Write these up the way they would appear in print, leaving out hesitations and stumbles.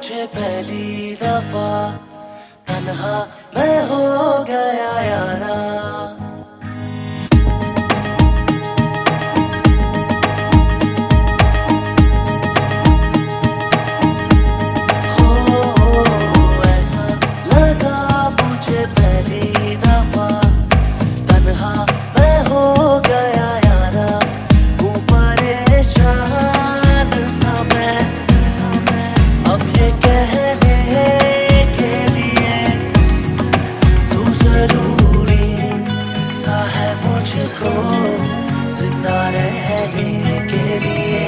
मुझे पहली दफा तन्हा मैं हो गया यारा। ऐसा लगा मुझे पहली दफा तन्हा मैं हो गया यारा। हूँ परेशान सा मैं अब ये कहने के लिए तू जरूरी सा है मुझको जिंदा रहने के लिए।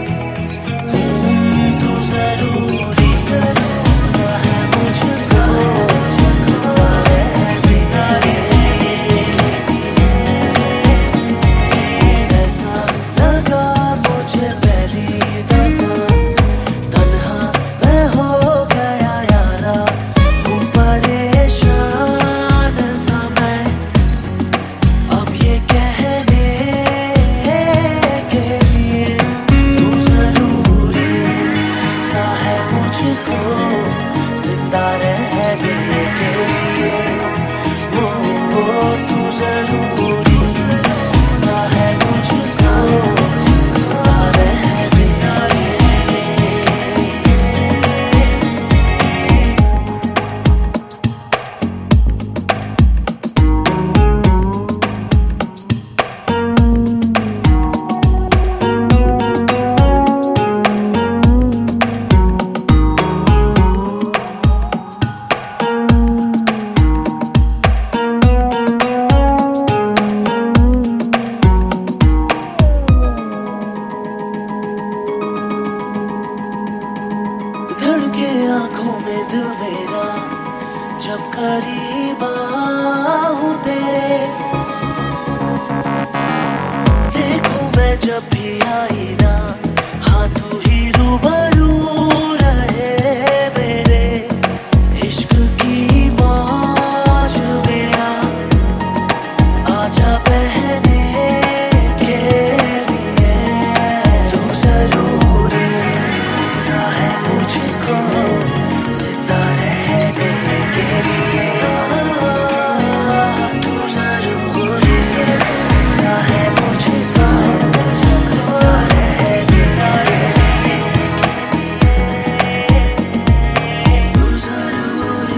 तू जरूरी सा है मुझको जिंदा रहने के लिए। ऐसा लगा मुझे पहली दफा तन्हा मैं हो गया यारा। हूँ परेशान सा मैं अब ये कहने के लिए तू जरूरी सा है मुझको जिंदा रहने के लिए। वो तू जरूरी सा है मुझको जिंदा रहने के लिए। धड़के आंखों में दिल मेरा जब करीब आऊं तेरे। देखूं मैं जब भी आई ना हाँ तू ही रूबरू रहे मेरे। इश्क की मौज में आजा बहने के लिए। तू जरूरी सा है मुझको जिंदा रहने के लिए। तू जरूरी सा है मुझको जिंदा रहने के लिए। तू जरूरी।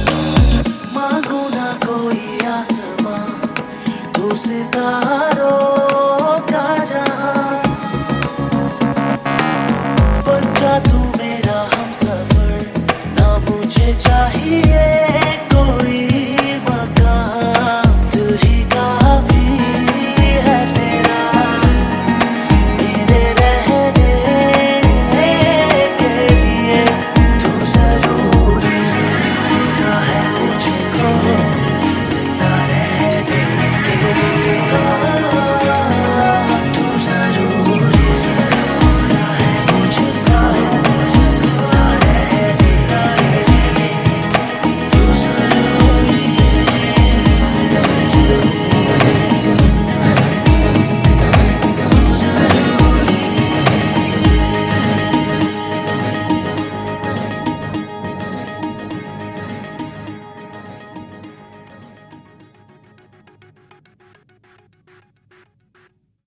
मांगू ना कोई आसमां तू सितारों